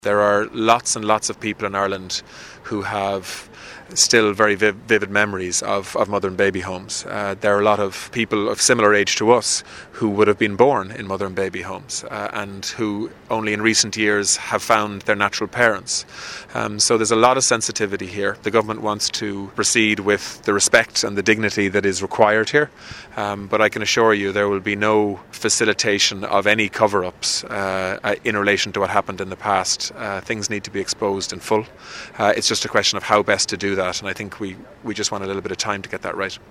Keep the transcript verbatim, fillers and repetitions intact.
There are lots and lots of people in Ireland who have still very viv- vivid memories of, of mother and baby homes. Uh, there are a lot of people of similar age to us who would have been born in mother and baby homes uh, and who only in recent years have found their natural parents. Um, so there's a lot of sensitivity here. The government wants to proceed with the respect and the dignity that is required here, um, but I can assure you there will be no facilitation of any cover-ups uh, in relation to what happened in the past. Uh, things need to be exposed in full. Uh, it's just a question of how best to do that, and I think we, we just want a little bit of time to get that right.